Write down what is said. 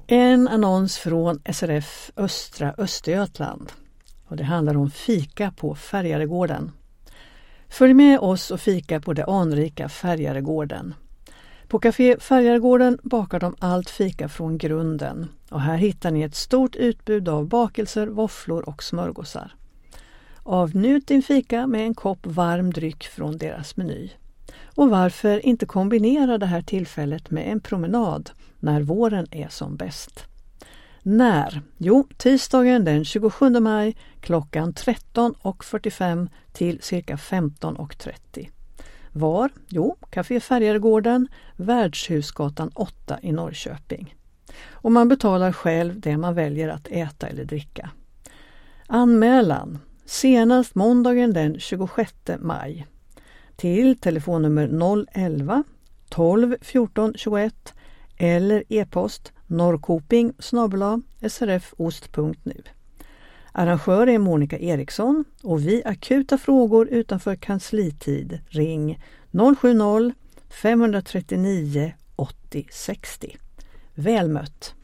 En annons från SRF Östra Östergötland. Och det handlar om fika på Färjaregården. Följ med oss och fika på det anrika Färjaregården. På Café Färjaregården bakar de allt fika från grunden. Och här hittar ni ett stort utbud av bakelser, våfflor och smörgåsar. Avnjut din fika med en kopp varm dryck från deras meny. Och varför inte kombinera det här tillfället med en promenad när våren är som bäst? När? Jo, tisdagen den 27 maj klockan 13.45 till cirka 15.30. Var? Jo, Café Färjaregården, Värdshusgatan 8 i Norrköping. Och man betalar själv det man väljer att äta eller dricka. Anmälan senast måndagen den 26 maj till telefonnummer 011 12 14 21 eller e-post norrkoping@srfost.nu. Arrangör är Monica Eriksson och vid akuta frågor utanför kanslitid ring 070 539 80 60. Väl mött!